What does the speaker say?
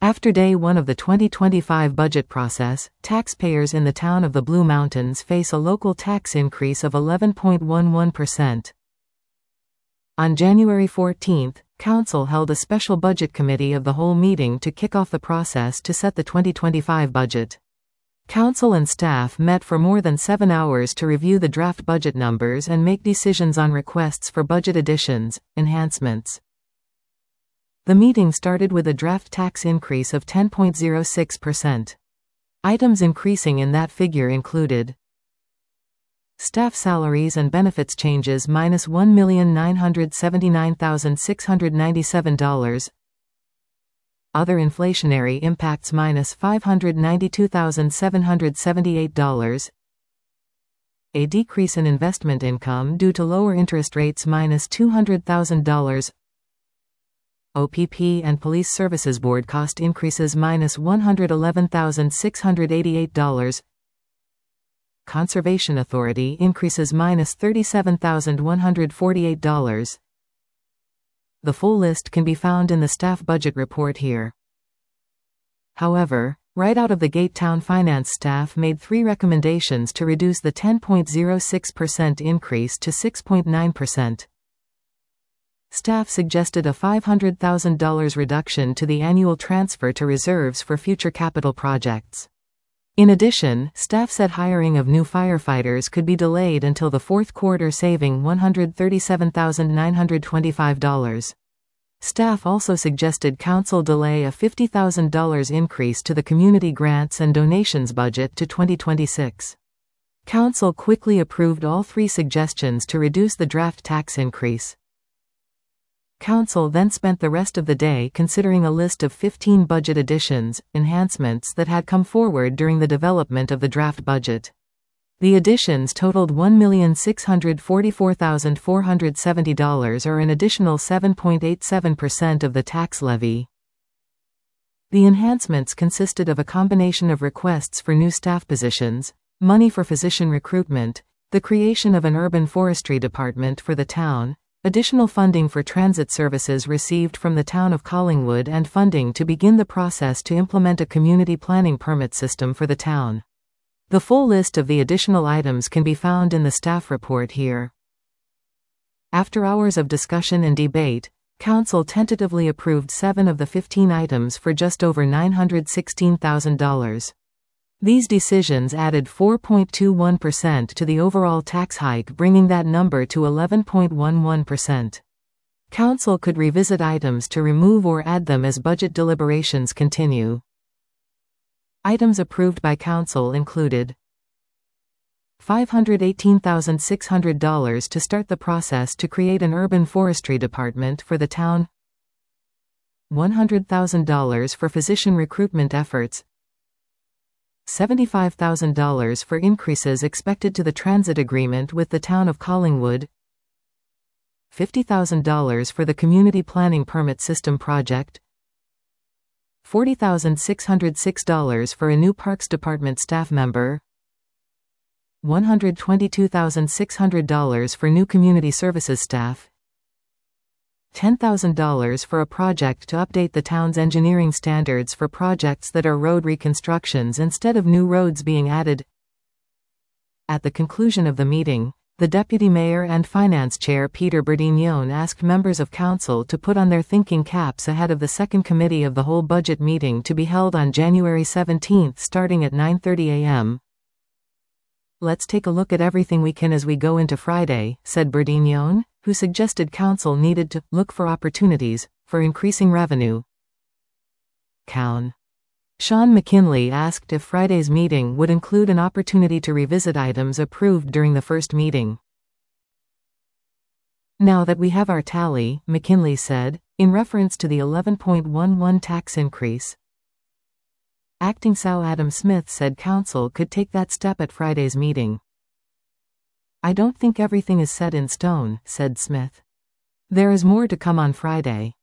After day one of the 2025 budget process, taxpayers in the town of the Blue Mountains face a local tax increase of 11.11%. On January 14, Council held a special budget committee of the whole meeting to kick off the process to set the 2025 budget. Council and staff met for more than 7 hours to review the draft budget numbers and make decisions on requests for budget additions, enhancements. The meeting started with a draft tax increase of 10.06%. Items increasing in that figure included staff salaries and benefits changes minus $1,979,697, other inflationary impacts minus $592,778, a decrease in investment income due to lower interest rates minus $200,000, OPP and Police Services Board cost increases minus $111,688, Conservation Authority increases minus $37,148. The full list can be found in the staff budget report here. However, right out of the gate, town finance staff made 3 recommendations to reduce the 10.06% increase to 6.9%. Staff suggested a $500,000 reduction to the annual transfer to reserves for future capital projects. In addition, staff said hiring of new firefighters could be delayed until the fourth quarter, saving $137,925. Staff also suggested Council delay a $50,000 increase to the community grants and donations budget to 2026. Council quickly approved all 3 suggestions to reduce the draft tax increase. Council then spent the rest of the day considering a list of 15 budget additions, enhancements that had come forward during the development of the draft budget. The additions totaled $1,644,470, or an additional 7.87% of the tax levy. The enhancements consisted of a combination of requests for new staff positions, money for physician recruitment, the creation of an urban forestry department for the town, additional funding for transit services received from the town of Collingwood, and funding to begin the process to implement a community planning permit system for the town. The full list of the additional items can be found in the staff report here. After hours of discussion and debate, Council tentatively approved 7 of the 15 items for just over $916,000. These decisions added 4.21% to the overall tax hike, bringing that number to 11.11%. Council could revisit items to remove or add them as budget deliberations continue. Items approved by Council included $518,600 to start the process to create an urban forestry department for the town, $100,000 for physician recruitment efforts, $75,000 for increases expected to the transit agreement with the town of Collingwood, $50,000 for the community planning permit system project, $40,606 for a new Parks Department staff member, $122,600 for new community services staff, $10,000 for a project to update the town's engineering standards for projects that are road reconstructions instead of new roads being added. At the conclusion of the meeting, the Deputy Mayor and Finance Chair Peter Bourdignon asked members of Council to put on their thinking caps ahead of the second committee of the whole budget meeting to be held on January 17 starting at 9:30 a.m. "Let's take a look at everything we can as we go into Friday," said Bourdignon, who suggested Council needed to look for opportunities for increasing revenue. Sean McKinley asked if Friday's meeting would include an opportunity to revisit items approved during the first meeting. "Now that we have our tally," McKinley said, in reference to the 11.11 tax increase. Acting SAU Adam Smith said Council could take that step at Friday's meeting. "I don't think everything is set in stone," said Smith. "There is more to come on Friday."